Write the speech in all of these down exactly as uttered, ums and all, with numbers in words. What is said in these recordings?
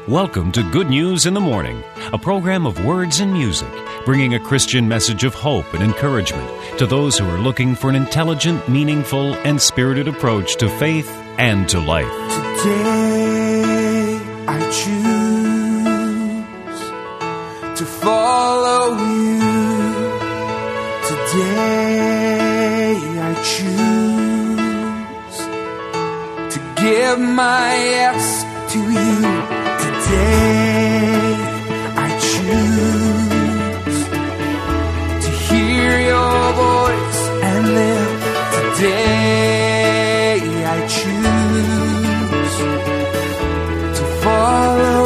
Welcome to Good News in the Morning, a program of words and music, bringing a Christian message of hope and encouragement to those who are looking for an intelligent, meaningful, and spirited approach to faith and to life. Today I choose to follow you. Today I choose to give my yes to you. Today I choose to hear your voice and live. Today I choose to follow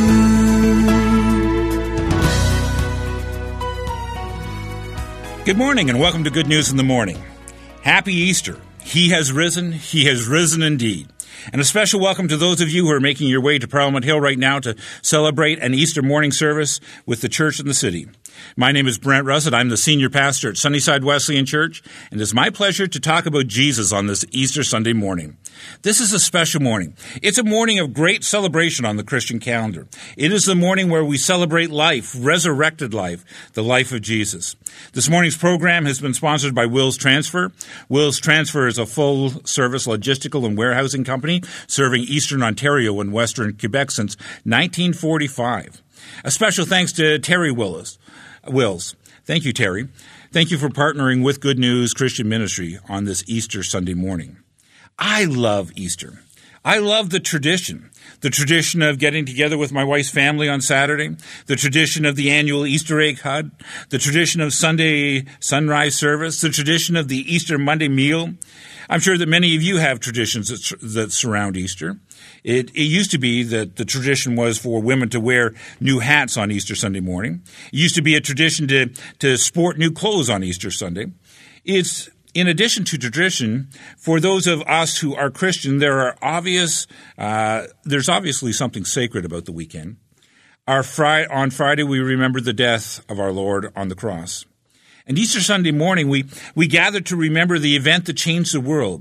you. Good morning and welcome to Good News in the Morning. Happy Easter. He has risen. He has risen indeed. And a special welcome to those of you who are making your way to Parliament Hill right now to celebrate an Easter morning service with the church in the city. My name is Brent Russett. I'm the senior pastor at Sunnyside Wesleyan Church, and it's my pleasure to talk about Jesus on this Easter Sunday morning. This is a special morning. It's a morning of great celebration on the Christian calendar. It is the morning where we celebrate life, resurrected life, the life of Jesus. This morning's program has been sponsored by Wills Transfer. Wills Transfer is a full-service logistical and warehousing company serving Eastern Ontario and Western Quebec since nineteen forty-five. A special thanks to Terry Willis. Wills. Thank you, Terry. Thank you for partnering with Good News Christian Ministry on this Easter Sunday morning. I love Easter. I love the tradition, the tradition of getting together with my wife's family on Saturday, the tradition of the annual Easter egg hunt, the tradition of Sunday sunrise service, the tradition of the Easter Monday meal. I'm sure that many of you have traditions that, that surround Easter. It, it used to be that the tradition was for women to wear new hats on Easter Sunday morning. It used to be a tradition to, to sport new clothes on Easter Sunday. It's in addition to tradition, for those of us who are Christian, there are obvious, uh, there's obviously something sacred about the weekend. Our Friday, on Friday, we remember the death of our Lord on the cross. And Easter Sunday morning, we, we gather to remember the event that changed the world.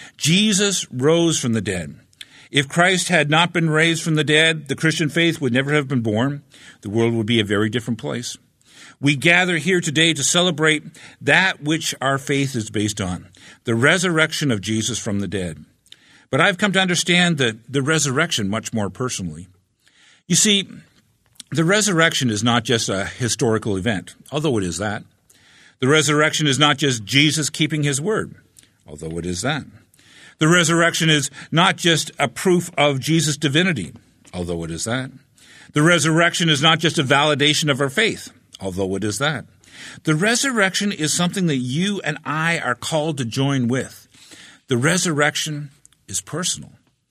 Jesus rose from the dead. If Christ had not been raised from the dead, the Christian faith would never have been born. The world would be a very different place. We gather here today to celebrate that which our faith is based on, the resurrection of Jesus from the dead. But I've come to understand the, the resurrection much more personally. You see, the resurrection is not just a historical event, although it is that. The resurrection is not just Jesus keeping his word, although it is that. The resurrection is not just a proof of Jesus' divinity, although it is that. The resurrection is not just a validation of our faith, although it is that. The resurrection is something that you and I are called to join with. The resurrection is personal.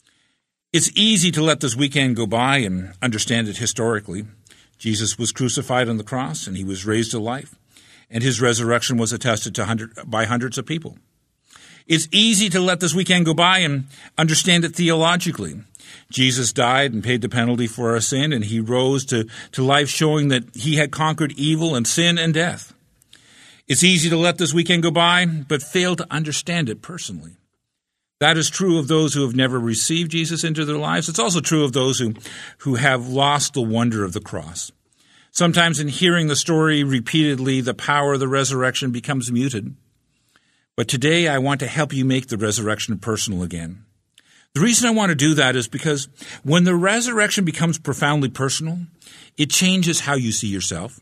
It's easy to let this weekend go by and understand it historically. Jesus was crucified on the cross and he was raised to life, and his resurrection was attested to hundred, by hundreds of people. It's easy to let this weekend go by and understand it theologically. Jesus died and paid the penalty for our sin, and he rose to, to life, showing that he had conquered evil and sin and death. It's easy to let this weekend go by, but fail to understand it personally. That is true of those who have never received Jesus into their lives. It's also true of those who, who have lost the wonder of the cross. Sometimes in hearing the story repeatedly, the power of the resurrection becomes muted. But today I want to help you make the resurrection personal again. The reason I want to do that is because when the resurrection becomes profoundly personal, it changes how you see yourself.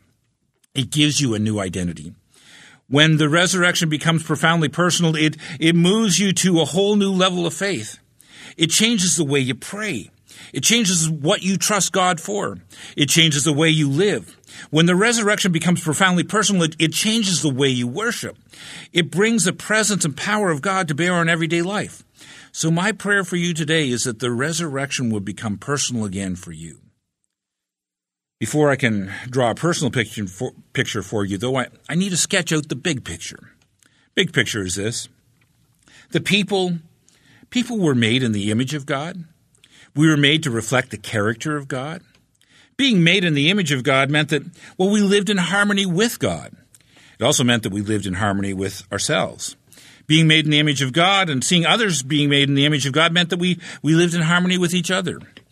It gives you a new identity. When the resurrection becomes profoundly personal, it, it moves you to a whole new level of faith. It changes the way you pray. It changes what you trust God for. It changes the way you live. When the resurrection becomes profoundly personal, it, it changes the way you worship. It brings the presence and power of God to bear on everyday life. So my prayer for you today is that the resurrection will become personal again for you. Before I can draw a personal picture for, picture for you, though, I, I need to sketch out the big picture. Big picture is this. The people, people were made in the image of God. We were made to reflect the character of God. Being made in the image of God meant that, well, we lived in harmony with God. It also meant that we lived in harmony with ourselves. Being made in the image of God and seeing others being made in the image of God meant that we, we lived in harmony with each other.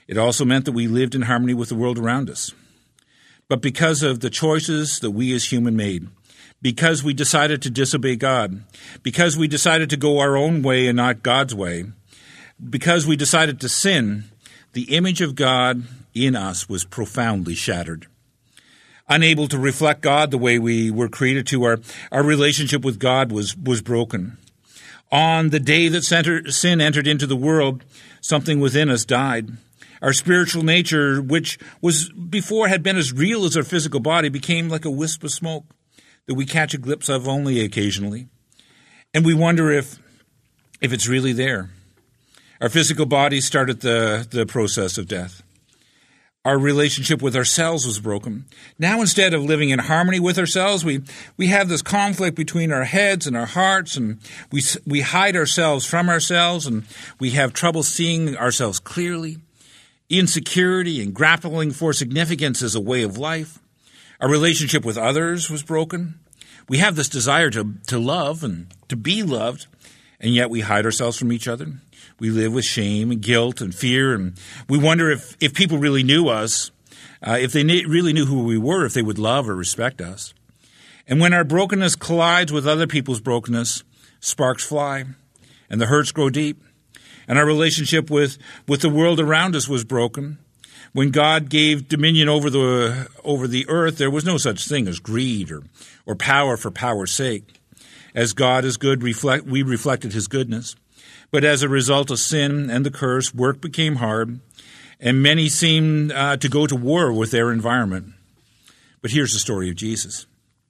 It also meant that we lived in harmony with the world around us. But because of the choices that we as human made, because we decided to disobey God, because we decided to go our own way and not God's way, because we decided to sin, the image of God in us was profoundly shattered. Unable to reflect God the way we were created to, our, our relationship with God was, was broken. On the day that sin entered into the world, something within us died. Our spiritual nature, which was before had been as real as our physical body, became like a wisp of smoke that we catch a glimpse of only occasionally. And we wonder if, if it's really there. Our physical body started the, the process of death. Our relationship with ourselves was broken. Now, instead of living in harmony with ourselves, we, we have this conflict between our heads and our hearts, and we, we hide ourselves from ourselves, and we have trouble seeing ourselves clearly. Insecurity and grappling for significance as a way of life. Our relationship with others was broken. We have this desire to, to love and to be loved, and yet we hide ourselves from each other. We live with shame and guilt and fear, and we wonder if, if people really knew us, uh, if they ne- really knew who we were, if they would love or respect us. And when our brokenness collides with other people's brokenness, sparks fly, and the hurts grow deep. And our relationship with, with the world around us was broken. When God gave dominion over the over the earth, there was no such thing as greed or, or power for power's sake. As God is good, reflect, we reflected his goodness. But as a result of sin and the curse, work became hard, and many seemed uh, to go to war with their environment. But here's the story of Jesus.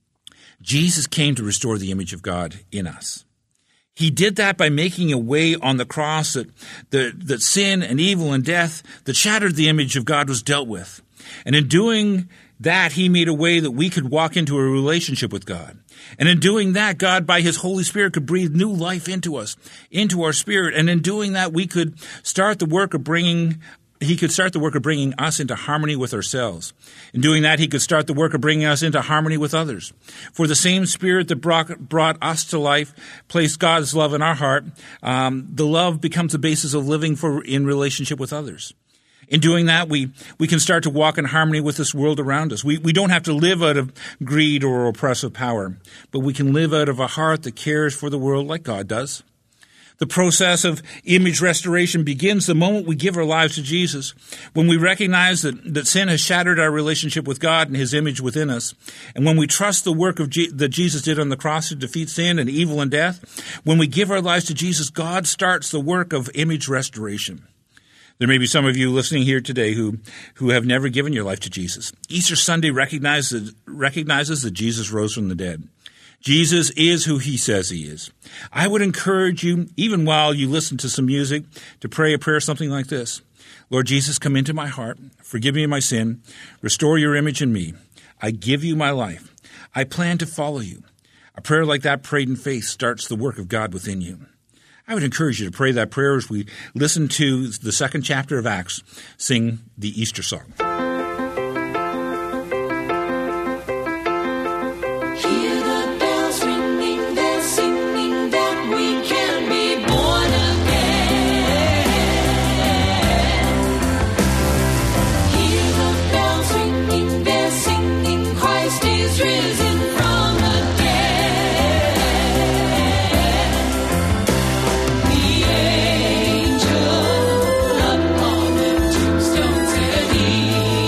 Jesus came to restore the image of God in us. He did that by making a way on the cross that, that, that sin and evil and death that shattered the image of God was dealt with. And in doing that, he made a way that we could walk into a relationship with God. And in doing that, God, by his Holy Spirit, could breathe new life into us, into our spirit. And in doing that, we could start the work of bringing He could start the work of bringing us into harmony with ourselves. In doing that, he could start the work of bringing us into harmony with others. For the same Spirit that brought, brought us to life, placed God's love in our heart, um, the love becomes the basis of living for in relationship with others. In doing that, we, we can start to walk in harmony with this world around us. We, we don't have to live out of greed or oppressive power, but we can live out of a heart that cares for the world like God does. The process of image restoration begins the moment we give our lives to Jesus, when we recognize that, that sin has shattered our relationship with God and his image within us, and when we trust the work of G- that Jesus did on the cross to defeat sin and evil and death. When we give our lives to Jesus, God starts the work of image restoration. There may be some of you listening here today who, who have never given your life to Jesus. Easter Sunday recognizes, recognizes that Jesus rose from the dead. Jesus is who he says he is. I would encourage you, even while you listen to some music, to pray a prayer something like this. Lord Jesus, come into my heart. Forgive me my sin. Restore your image in me. I give you my life. I plan to follow you. A prayer like that prayed in faith starts the work of God within you. I would encourage you to pray that prayer as we listen to the second chapter of Acts sing the Easter song. Angel upon the tombstone said he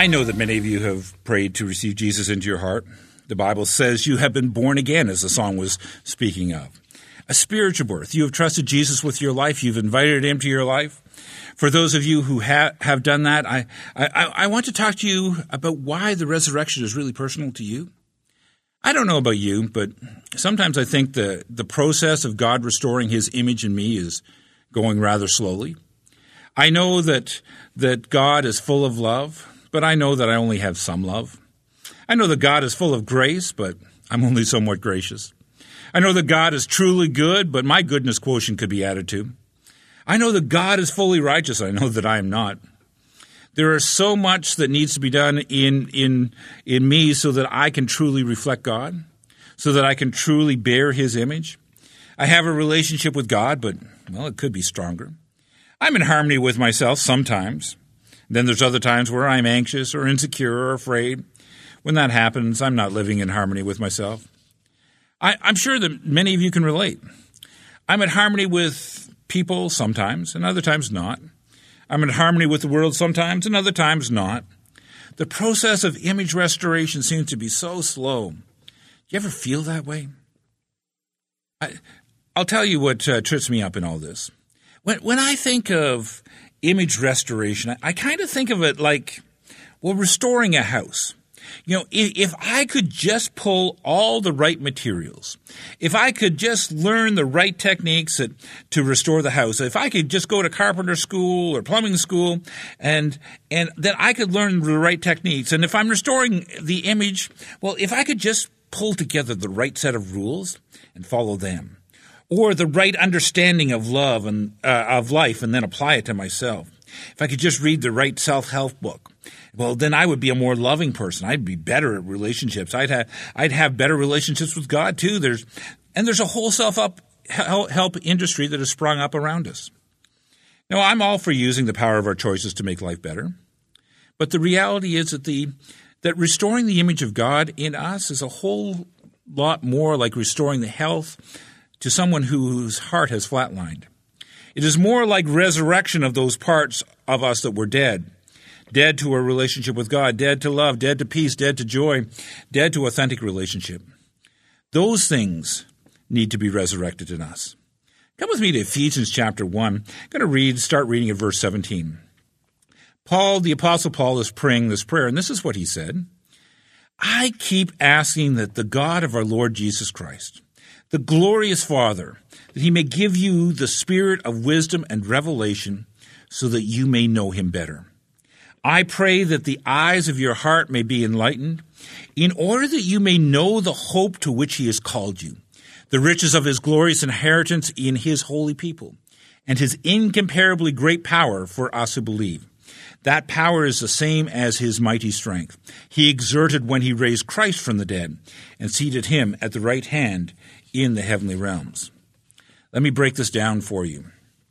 I know that many of you have prayed to receive Jesus into your heart. The Bible says you have been born again, as the song was speaking of. A spiritual birth. You have trusted Jesus with your life. You've invited him to your life. For those of you who ha- have done that, I, I, I want to talk to you about why the resurrection is really personal to you. I don't know about you, but sometimes I think the, the process of God restoring his image in me is going rather slowly. I know that that God is full of love, but I know that I only have some love. I know that God is full of grace, but I'm only somewhat gracious. I know that God is truly good, but my goodness quotient could be added to. I know that God is fully righteous. I know that I am not. There is so much that needs to be done in, in, in me so that I can truly reflect God, so that I can truly bear his image. I have a relationship with God, but, well, it could be stronger. I'm in harmony with myself sometimes. Then there's other times where I'm anxious or insecure or afraid. When that happens, I'm not living in harmony with myself. I, I'm sure that many of you can relate. I'm in harmony with people sometimes, and other times not. I'm in harmony with the world sometimes, and other times not. The process of image restoration seems to be so slow. Do you ever feel that way? I, I'll tell you what uh, trips me up in all this. When, when I think of image restoration, I, I kind of think of it like, well, restoring a house. You know, if, if I could just pull all the right materials, if I could just learn the right techniques that, to restore the house, if I could just go to carpenter school or plumbing school, and and then I could learn the right techniques. And if I'm restoring the image, well, if I could just pull together the right set of rules and follow them, or the right understanding of love and uh, of life, and then apply it to myself. If I could just read the right self-help book, well, then I would be a more loving person. I'd be better at relationships. I'd have I'd have better relationships with God too. There's and there's a whole self-help help industry that has sprung up around us. Now, I'm all for using the power of our choices to make life better, but the reality is that the that restoring the image of God in us is a whole lot more like restoring the health to someone whose heart has flatlined. It is more like resurrection of those parts of us that were dead. Dead to a relationship with God, dead to love, dead to peace, dead to joy, dead to authentic relationship. Those things need to be resurrected in us. Come with me to Ephesians chapter one. I'm going to read, start reading at verse seventeen. Paul, the Apostle Paul, is praying this prayer, and this is what he said. I keep asking that the God of our Lord Jesus Christ, the glorious Father, that he may give you the spirit of wisdom and revelation so that you may know him better. I pray that the eyes of your heart may be enlightened, in order that you may know the hope to which he has called you, the riches of his glorious inheritance in his holy people, and his incomparably great power for us who believe. That power is the same as his mighty strength. He exerted when he raised Christ from the dead and seated him at the right hand in the heavenly realms. Let me break this down for you.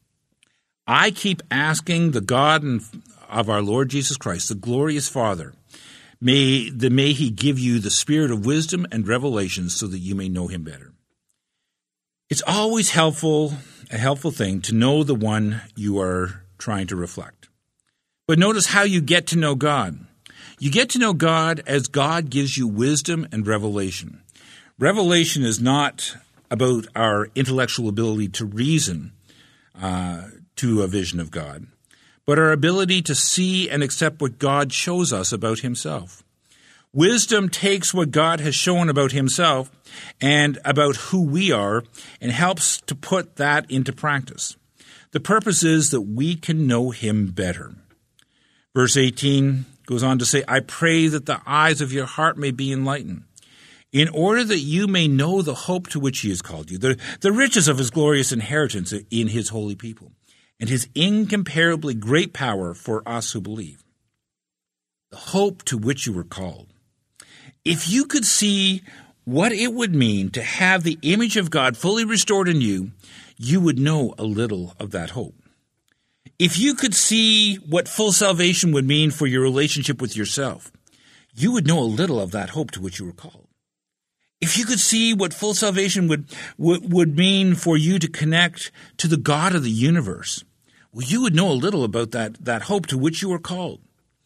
I keep asking the God of our Lord Jesus Christ, the glorious Father, may, the, may he give you the spirit of wisdom and revelation so that you may know him better. It's always helpful, a helpful thing to know the one you are trying to reflect. But notice how you get to know God. You get to know God as God gives you wisdom and revelation. Revelation is not about our intellectual ability to reason uh, to a vision of God, but our ability to see and accept what God shows us about himself. Wisdom takes what God has shown about himself and about who we are and helps to put that into practice. The purpose is that we can know him better. Verse eighteen goes on to say, I pray that the eyes of your heart may be enlightened, in order that you may know the hope to which he has called you, the, the riches of his glorious inheritance in his holy people, and his incomparably great power for us who believe. The hope to which you were called. If you could see what it would mean to have the image of God fully restored in you, you would know a little of that hope. If you could see what full salvation would mean for your relationship with yourself, you would know a little of that hope to which you were called. If you could see what full salvation would, would, would mean for you to connect to the God of the universe, well, you would know a little about that, that hope to which you were called.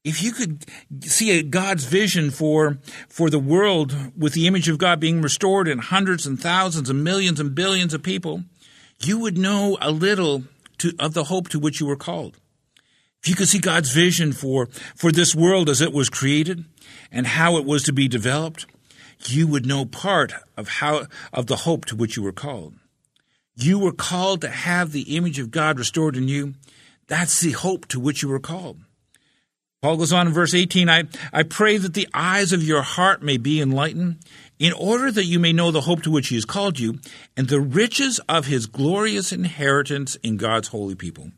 if you could see a God's vision for, for the world with the image of God being restored in hundreds and thousands and millions and billions of people, you would know a little to, of the hope to which you were called. If you could see God's vision for, for this world as it was created and how it was to be developed, you would know part of how of the hope to which you were called. You were called to have the image of God restored in you. That's the hope to which you were called. Paul goes on in verse eighteen, I, I pray that the eyes of your heart may be enlightened, in order that you may know the hope to which he has called you, and the riches of his glorious inheritance in God's holy people.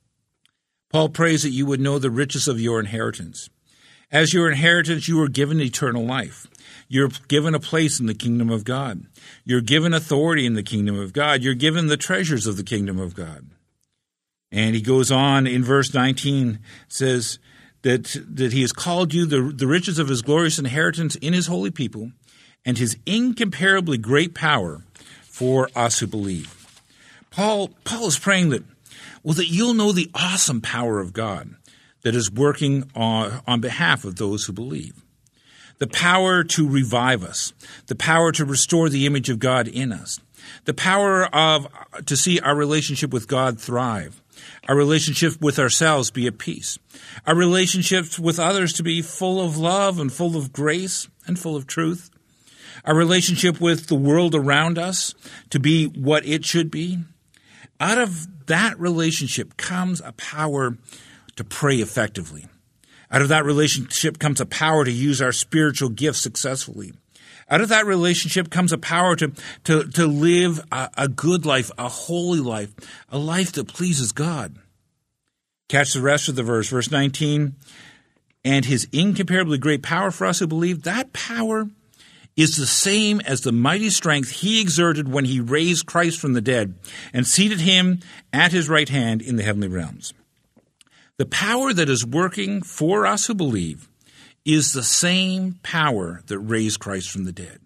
Paul prays that you would know the riches of your inheritance. As your inheritance, you are given eternal life. You're given a place in the kingdom of God. You're given authority in the kingdom of God. You're given the treasures of the kingdom of God. And he goes on in verse nineteen, says that, that he has called you the, the riches of his glorious inheritance in his holy people and his incomparably great power for us who believe. Paul, Paul is praying that, well, that you'll know the awesome power of God that is working on, on behalf of those who believe. The power to revive us, the power to restore the image of God in us, the power of to see our relationship with God thrive, our relationship with ourselves be at peace, our relationships with others to be full of love and full of grace and full of truth, our relationship with the world around us to be what it should be. Out of that relationship comes a power to pray effectively. Out of that relationship comes a power to use our spiritual gifts successfully. Out of that relationship comes a power to, to, to live a, a good life, a holy life, a life that pleases God. Catch the rest of the verse, verse nineteen. And his incomparably great power for us who believe, that power is the same as the mighty strength he exerted when he raised Christ from the dead and seated him at his right hand in the heavenly realms. The power that is working for us who believe is the same power that raised Christ from the dead.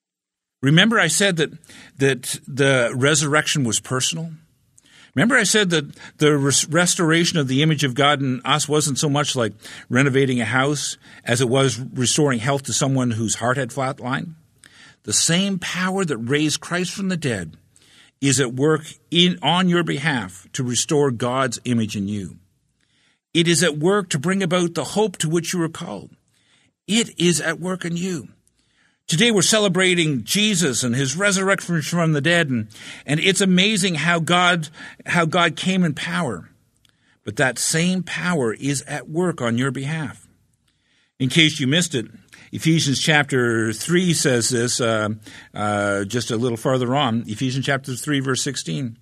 Remember I said that, that the resurrection was personal? Remember I said that the res- restoration of the image of God in us wasn't so much like renovating a house as it was restoring health to someone whose heart had flatlined? The same power that raised Christ from the dead is at work in on your behalf to restore God's image in you. It is at work to bring about the hope to which you were called. It is at work in you. Today we're celebrating Jesus and his resurrection from the dead, and, and it's amazing how God, how God came in power. But that same power is at work on your behalf. In case you missed it, Ephesians chapter three says this, uh, uh, just a little farther on, Ephesians chapter three, verse sixteen.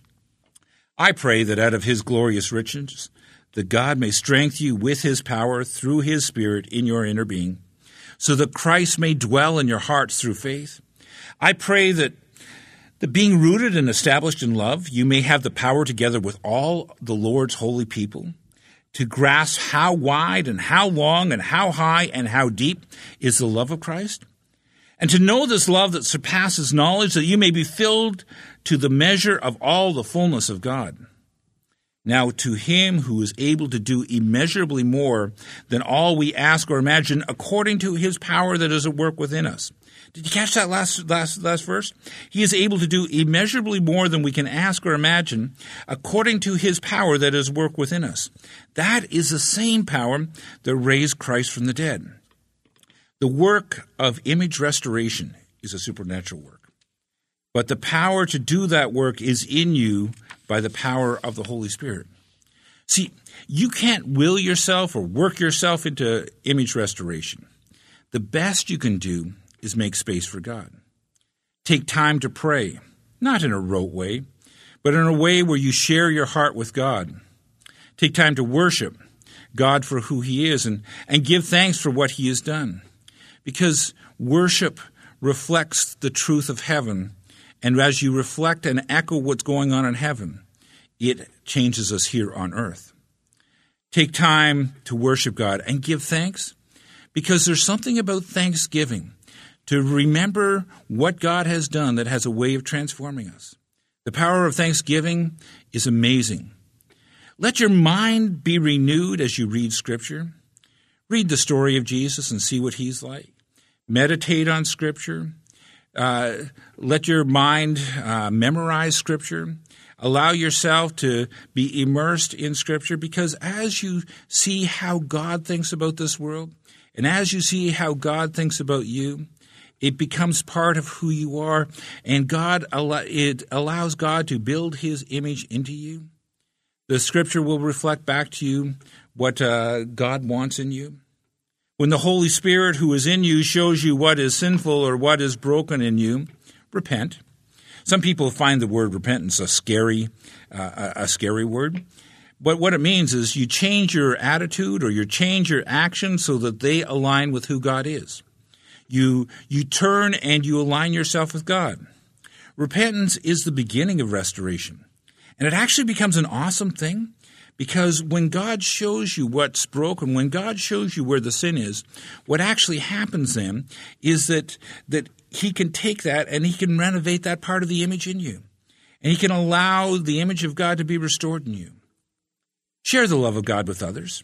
I pray that out of his glorious riches, that God may strengthen you with his power through his Spirit in your inner being, so that Christ may dwell in your hearts through faith. I pray that, that being rooted and established in love, you may have the power together with all the Lord's holy people to grasp how wide and how long and how high and how deep is the love of Christ, and to know this love that surpasses knowledge, that you may be filled to the measure of all the fullness of God. Now to him who is able to do immeasurably more than all we ask or imagine, according to his power that is at work within us. Did you catch that last, last, last verse? He is able to do immeasurably more than we can ask or imagine, according to his power that is at work within us. That is the same power that raised Christ from the dead. The work of image restoration is a supernatural work. But the power to do that work is in you by the power of the Holy Spirit. See, you can't will yourself or work yourself into image restoration. The best you can do is make space for God. Take time to pray, not in a rote way, but in a way where you share your heart with God. Take time to worship God for who he is and, and give thanks for what he has done. Because worship reflects the truth of heaven. And as you reflect and echo what's going on in heaven, it changes us here on earth. Take time to worship God and give thanks, because there's something about thanksgiving, to remember what God has done that has a way of transforming us. The power of thanksgiving is amazing. Let your mind be renewed as you read Scripture. Read the story of Jesus and see what he's like. Meditate on Scripture. Uh, let your mind uh, memorize Scripture. Allow yourself to be immersed in Scripture, because as you see how God thinks about this world, and as you see how God thinks about you, it becomes part of who you are, and God it allows God to build his image into you. The Scripture will reflect back to you what uh, God wants in you. When the Holy Spirit who is in you shows you what is sinful or what is broken in you, repent. Some people find the word repentance a scary, uh, a scary word. But what it means is you change your attitude or you change your action so that they align with who God is. You, you turn and you align yourself with God. Repentance is the beginning of restoration. And it actually becomes an awesome thing, because when God shows you what's broken, when God shows you where the sin is, what actually happens then is that, that he can take that and he can renovate that part of the image in you. And he can allow the image of God to be restored in you. Share the love of God with others.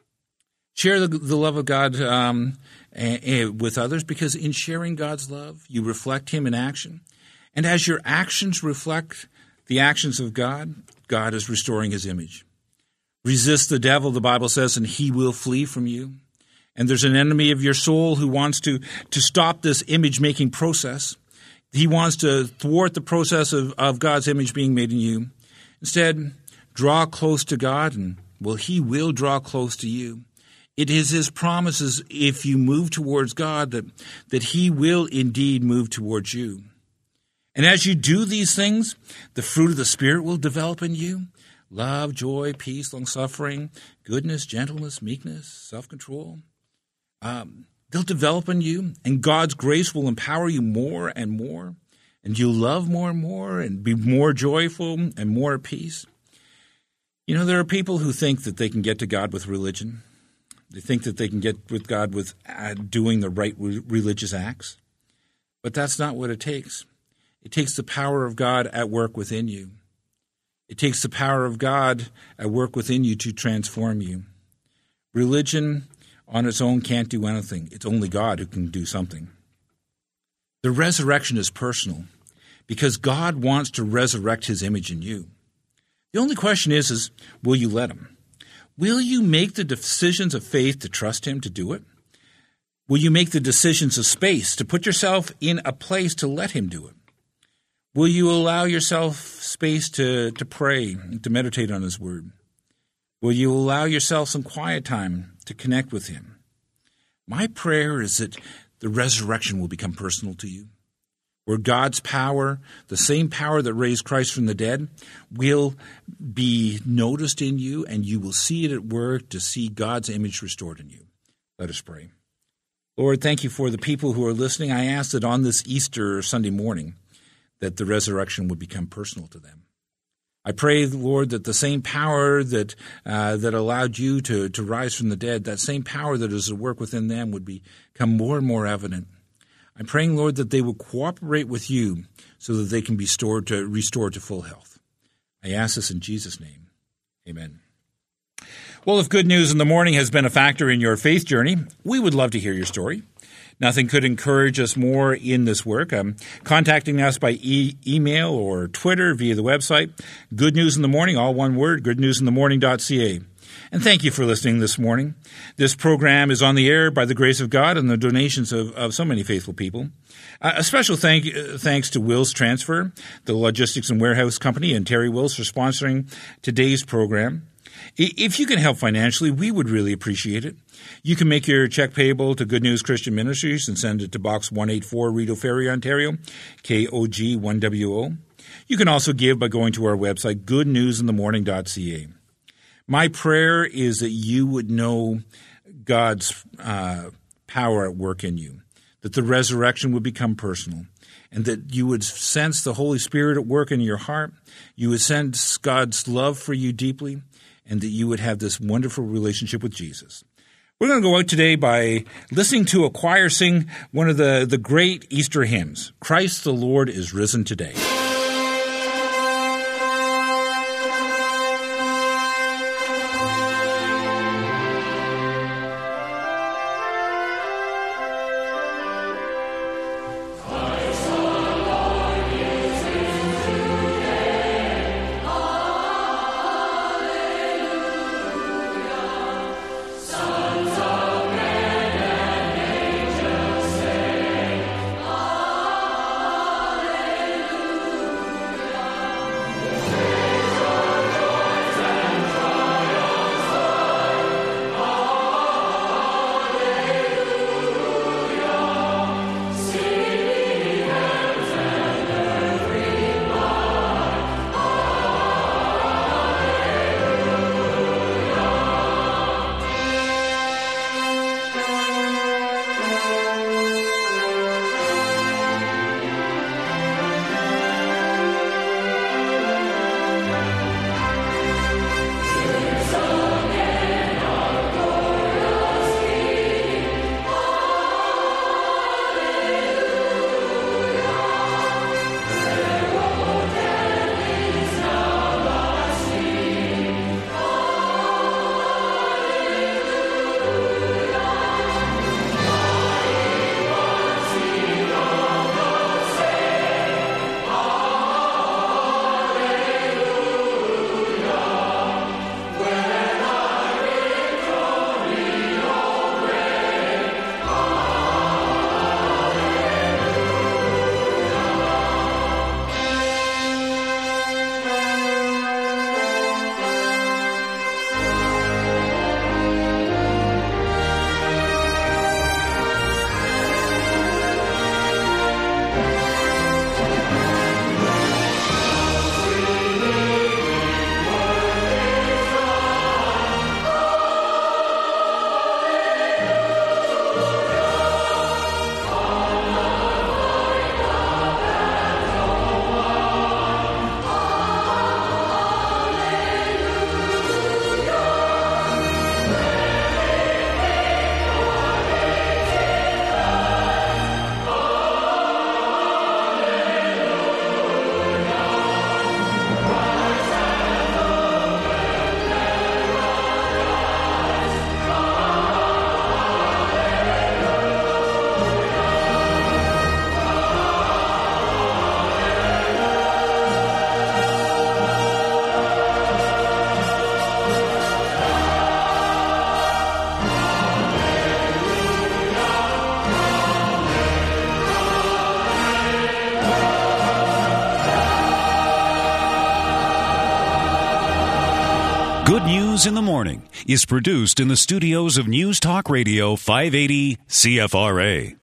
Share the, the love of God um, a, a, with others, because in sharing God's love, you reflect him in action. And as your actions reflect the actions of God, God is restoring his image. Resist the devil, the Bible says, and he will flee from you. And there's an enemy of your soul who wants to, to stop this image-making process. He wants to thwart the process of, of God's image being made in you. Instead, draw close to God, and, well, he will draw close to you. It is his promises, if you move towards God, that, that he will indeed move towards you. And as you do these things, the fruit of the Spirit will develop in you. Love, joy, peace, long-suffering, goodness, gentleness, meekness, self-control. Um, they'll develop in you, and God's grace will empower you more and more, and you'll love more and more and be more joyful and more at peace. You know, there are people who think that they can get to God with religion. They think that they can get with God with uh, doing the right re- religious acts. But that's not what it takes. It takes the power of God at work within you. It takes the power of God at work within you to transform you. Religion on its own can't do anything. It's only God who can do something. The resurrection is personal because God wants to resurrect his image in you. The only question is, is will you let him? Will you make the decisions of faith to trust him to do it? Will you make the decisions of space to put yourself in a place to let him do it? Will you allow yourself space to, to pray, to meditate on his word? Will you allow yourself some quiet time to connect with him? My prayer is that the resurrection will become personal to you, where God's power, the same power that raised Christ from the dead, will be noticed in you, and you will see it at work to see God's image restored in you. Let us pray. Lord, thank you for the people who are listening. I ask that on this Easter Sunday morning, that the resurrection would become personal to them. I pray, Lord, that the same power that uh, that allowed you to, to rise from the dead, that same power that is at work within them would become more and more evident. I'm praying, Lord, that they will cooperate with you so that they can be stored to, restored to full health. I ask this in Jesus' name. Amen. Well, if good news in the morning has been a factor in your faith journey, we would love to hear your story. Nothing could encourage us more in this work. Um, contacting us by e- email or Twitter via the website, Good News in the Morning, all one word, good news in the morning dot c a. And thank you for listening this morning. This program is on the air by the grace of God and the donations of, of so many faithful people. Uh, a special thank, uh, thanks to Wills Transfer, the logistics and warehouse company, and Terry Wills for sponsoring today's program. If you can help financially, we would really appreciate it. You can make your check payable to Good News Christian Ministries and send it to Box one eighty-four, Rideau Ferry, Ontario, K O G one W O. You can also give by going to our website, good news in the morning dot c a. My prayer is that you would know God's uh, power at work in you, that the resurrection would become personal, and that you would sense the Holy Spirit at work in your heart. You would sense God's love for you deeply, and that you would have this wonderful relationship with Jesus. We're going to go out today by listening to a choir sing one of the, the great Easter hymns, Christ the Lord is Risen Today. News in the Morning is produced in the studios of News Talk Radio five eighty C F R A.